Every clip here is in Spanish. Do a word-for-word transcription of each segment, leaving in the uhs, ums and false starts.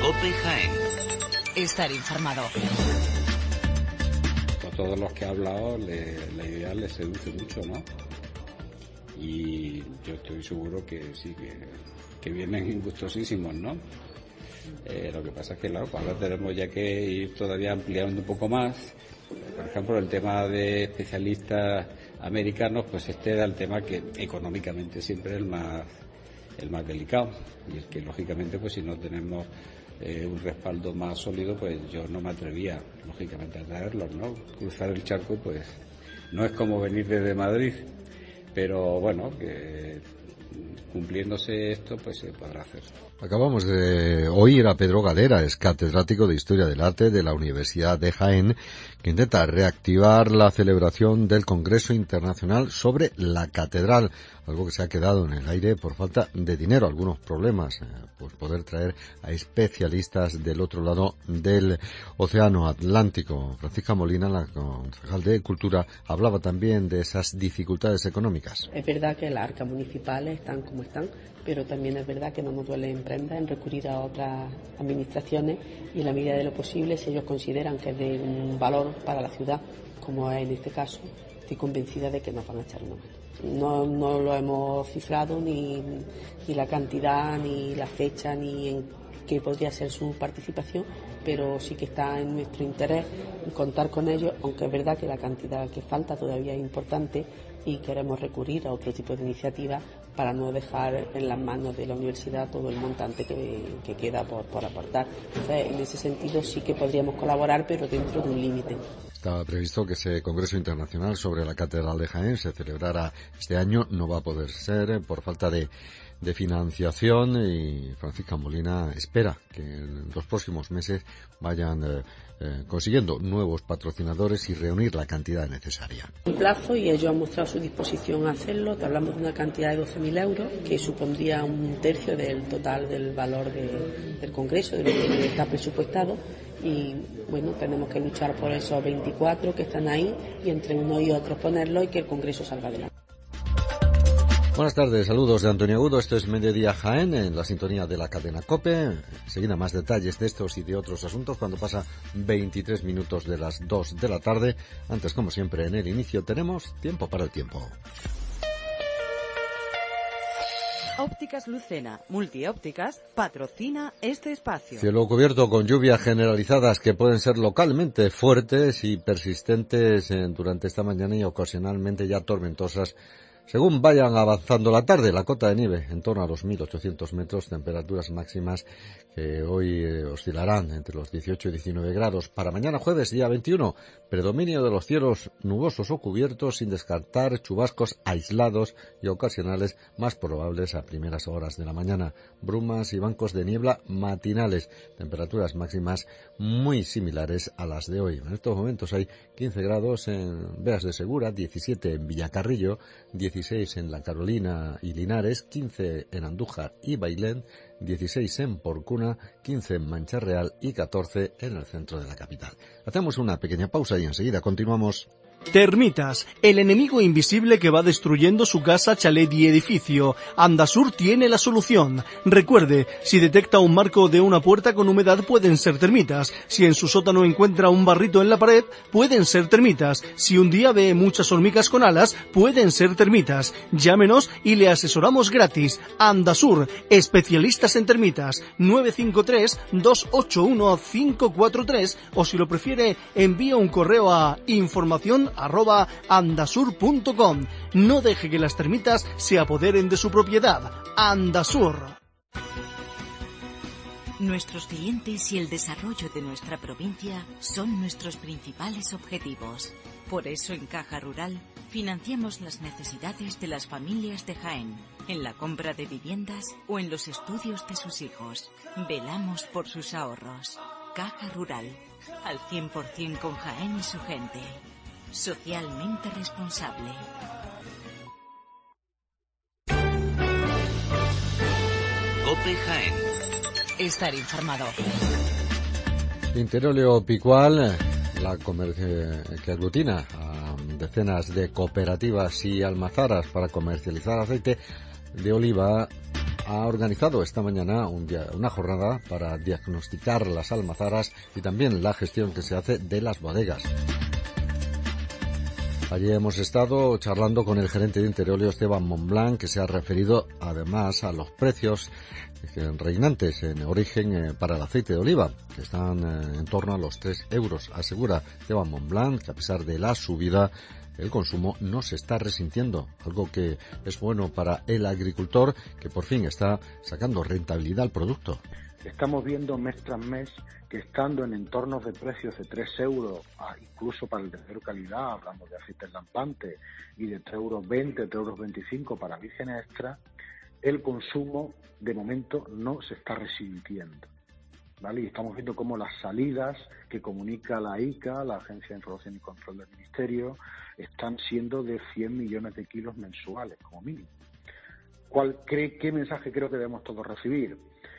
COPE Jaén. Estar informado. A todos los que ha hablado, le, la idea les seduce mucho, ¿no? Y yo estoy seguro que sí, que, que vienen gustosísimos, ¿no? Eh, lo que pasa es que, claro, ahora tenemos ya que ir todavía ampliando un poco más. Por ejemplo, el tema de especialistas americanos, pues este era el tema que económicamente siempre es el más, el más delicado. Y el que, lógicamente, pues si no tenemos eh, un respaldo más sólido, pues yo no me atrevía, lógicamente, a traerlos, ¿no? Cruzar el charco, pues no es como venir desde Madrid. Pero bueno, que cumpliéndose esto, pues se podrá hacer. Acabamos de oír a Pedro Galera, es catedrático de Historia del Arte de la Universidad de Jaén, que intenta reactivar la celebración del Congreso Internacional sobre la Catedral, algo que se ha quedado en el aire por falta de dinero, algunos problemas, eh, pues poder traer a especialistas del otro lado del Océano Atlántico. Francisca Molina, la concejal de Cultura, hablaba también de esas dificultades económicas. Es verdad que las arcas municipales están como están, pero también es verdad que no nos duele en prenda en recurrir a otras administraciones y en la medida de lo posible, si ellos consideran que es de un valor para la ciudad, como es en este caso, estoy convencida de que nos van a echar una mano. No, no lo hemos cifrado ni, ni la cantidad, ni la fecha, ni en qué podría ser su participación, pero sí que está en nuestro interés contar con ellos, aunque es verdad que la cantidad que falta todavía es importante y queremos recurrir a otro tipo de iniciativas para no dejar en las manos de la universidad todo el montante que, que queda por, por aportar. Entonces, en ese sentido sí que podríamos colaborar, pero dentro de un límite. Estaba previsto que ese Congreso Internacional sobre la Catedral de Jaén se celebrara este año, no va a poder ser por falta de, de financiación, y Francisca Molina espera que en los próximos meses vayan eh, eh, consiguiendo nuevos patrocinadores y reunir la cantidad necesaria. Un plazo, y ellos han mostrado su disposición a hacerlo. Te hablamos de una cantidad de doce mil euros, que supondría un tercio del total del valor de, del Congreso, de lo que está presupuestado. Y bueno, tenemos que luchar por esos veinticuatro que están ahí y entre unos y otros ponerlo y que el Congreso salga adelante. Buenas tardes, saludos de Antonio Agudo, esto es Mediodía Jaén, en la sintonía de la cadena COPE. Enseguida más detalles de estos y de otros asuntos cuando pasa veintitrés minutos de las dos de la tarde. Antes, como siempre, en el inicio tenemos tiempo para el tiempo. Ópticas Lucena, Multiópticas, patrocina este espacio. Cielo cubierto con lluvias generalizadas que pueden ser localmente fuertes y persistentes eh, durante esta mañana y ocasionalmente ya tormentosas según vayan avanzando la tarde. La cota de nieve en torno a los mil ochocientos metros, temperaturas máximas que hoy eh, oscilarán entre los dieciocho y diecinueve grados. Para mañana jueves, día veintiuno, predominio de los cielos nubosos o cubiertos, sin descartar chubascos aislados y ocasionales más probables a primeras horas de la mañana. Brumas y bancos de niebla matinales, temperaturas máximas muy similares a las de hoy. En estos momentos hay quince grados en Beas de Segura, diecisiete en Villacarrillo, dieciséis en La Carolina y Linares, quince en Andújar y Bailén, dieciséis en Porcuna, quince en Mancha Real y catorce en el centro de la capital. Hacemos una pequeña pausa y enseguida continuamos. Termitas, el enemigo invisible que va destruyendo su casa, chalet y edificio. Andasur tiene la solución. Recuerde, si detecta un marco de una puerta con humedad, pueden ser termitas. Si en su sótano encuentra un barrito en la pared, pueden ser termitas. Si un día ve muchas hormigas con alas, pueden ser termitas. Llámenos y le asesoramos gratis. Andasur, especialistas en termitas. nueve cinco tres, dos ocho uno, cinco cuatro tres, o si lo prefiere, envía un correo a información arroba andasur punto com. No deje que las termitas se apoderen de su propiedad. Andasur. Nuestros clientes y el desarrollo de nuestra provincia son nuestros principales objetivos. Por eso en Caja Rural financiamos las necesidades de las familias de Jaén, en la compra de viviendas o en los estudios de sus hijos. Velamos por sus ahorros. Caja Rural, al cien por ciento con Jaén y su gente. Socialmente responsable. COPE Jaén. Estar informado. Interóleo Picual, la comercio, que aglutina a decenas de cooperativas y almazaras para comercializar aceite de oliva, ha organizado esta mañana un día, una jornada para diagnosticar las almazaras y también la gestión que se hace de las bodegas. Allí hemos estado charlando con el gerente de Interolio, Esteban Montblanc, que se ha referido además a los precios reinantes en origen eh, para el aceite de oliva, que están eh, en torno a los tres euros. Asegura Esteban Montblanc que a pesar de la subida, el consumo no se está resintiendo, algo que es bueno para el agricultor, que por fin está sacando rentabilidad al producto. Estamos viendo mes tras mes que estando en entornos de precios de tres euros, incluso para el de cero calidad, hablamos de aceites lampantes, y de tres euros veinte, tres euros veinticinco para vírgenes extra, el consumo de momento no se está resintiendo, ¿vale? Y estamos viendo cómo las salidas que comunica la I C A, la Agencia de Información y Control del Ministerio, están siendo de cien millones de kilos mensuales, como mínimo. ¿Cuál cree, qué mensaje creo que debemos todos recibir?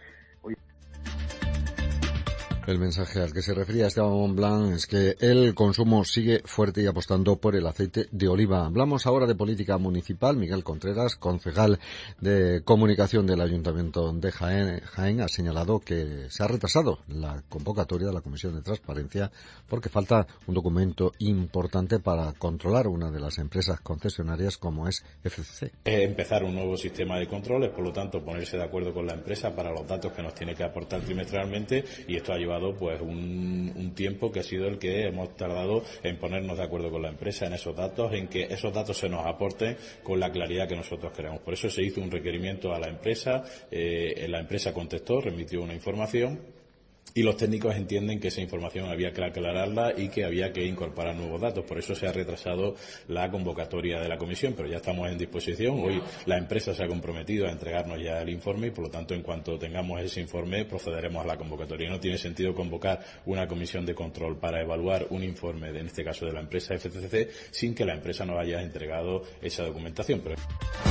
El mensaje al que se refería Esteban Montblanc es que el consumo sigue fuerte y apostando por el aceite de oliva. Hablamos ahora de política municipal. Miguel Contreras, concejal de comunicación del Ayuntamiento de Jaén, Jaén, ha señalado que se ha retrasado la convocatoria de la Comisión de Transparencia porque falta un documento importante para controlar una de las empresas concesionarias como es F C C. Es empezar un nuevo sistema de controles, por lo tanto ponerse de acuerdo con la empresa para los datos que nos tiene que aportar trimestralmente, y esto ha llevado pues un, un tiempo que ha sido el que hemos tardado en ponernos de acuerdo con la empresa en esos datos, en que esos datos se nos aporten con la claridad que nosotros queremos. Por eso se hizo un requerimiento a la empresa, eh, la empresa contestó, remitió una información, y los técnicos entienden que esa información había que aclararla y que había que incorporar nuevos datos. Por eso se ha retrasado la convocatoria de la comisión, pero ya estamos en disposición. Hoy la empresa se ha comprometido a entregarnos ya el informe y, por lo tanto, en cuanto tengamos ese informe, procederemos a la convocatoria. No tiene sentido convocar una comisión de control para evaluar un informe, de, en este caso de la empresa F C C, sin que la empresa nos haya entregado esa documentación. Pero...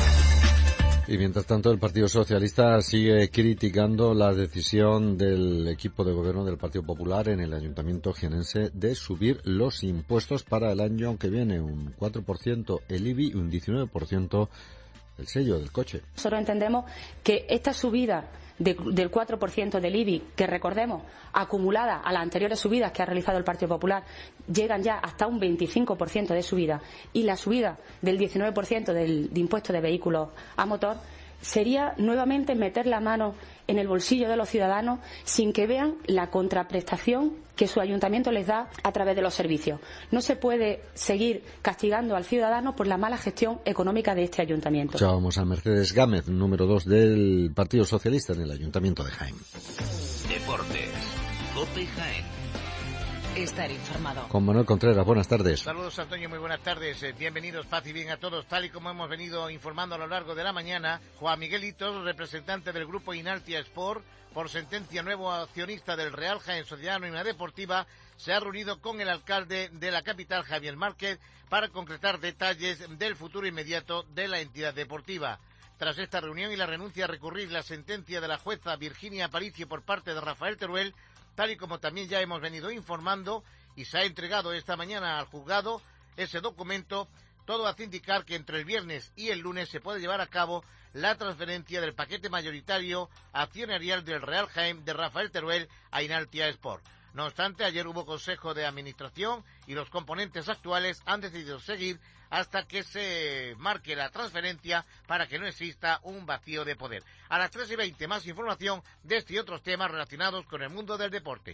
Y mientras tanto, el Partido Socialista sigue criticando la decisión del equipo de gobierno del Partido Popular en el Ayuntamiento jienense de subir los impuestos para el año que viene, un cuatro por ciento el I B I y un diecinueve por ciento el sello del coche. Nosotros entendemos que esta subida de, del cuatro por ciento del I B I, que recordemos, acumulada a las anteriores subidas que ha realizado el Partido Popular, llegan ya hasta un veinticinco por ciento de subida, y la subida del diecinueve por ciento del de impuesto de vehículos a motor, sería nuevamente meter la mano en el bolsillo de los ciudadanos sin que vean la contraprestación que su ayuntamiento les da a través de los servicios. No se puede seguir castigando al ciudadano por la mala gestión económica de este ayuntamiento. Escuchábamos a Mercedes Gámez, número dos del Partido Socialista en el Ayuntamiento de Jaén. Deportes. COPE Jaén. Estar informado. Con Manuel Contreras, buenas tardes. Saludos, Antonio, muy buenas tardes. Bienvenidos, paz y bien a todos. Tal y como hemos venido informando a lo largo de la mañana, Juan Miguel Hitos, representante del grupo Inaltia Sport, por sentencia nuevo accionista del Real Jaén Sociedad Anónima Deportiva, se ha reunido con el alcalde de la capital, Javier Márquez, para concretar detalles del futuro inmediato de la entidad deportiva. Tras esta reunión y la renuncia a recurrir la sentencia de la jueza Virginia Aparicio por parte de Rafael Teruel, tal y como también ya hemos venido informando, y se ha entregado esta mañana al juzgado ese documento, todo hace indicar que entre el viernes y el lunes se puede llevar a cabo la transferencia del paquete mayoritario accionarial del Real Jaén de Rafael Teruel a Inaltia Sport. No obstante, ayer hubo Consejo de Administración y los componentes actuales han decidido seguir hasta que se marque la transferencia para que no exista un vacío de poder. A las tres y veinte, más información de este y otros temas relacionados con el mundo del deporte.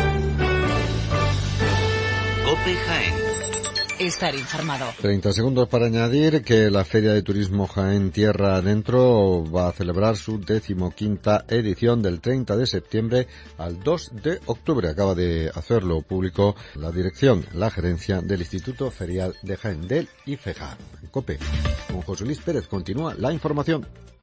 COPE Jaén. Estar informado. treinta segundos para añadir que la Feria de Turismo Jaén Tierra Adentro va a celebrar su decimoquinta edición del treinta de septiembre al dos de octubre. Acaba de hacerlo público la dirección, la gerencia del Instituto Ferial de Jaén, del I F E J A. COPE. Con José Luis Pérez continúa la información.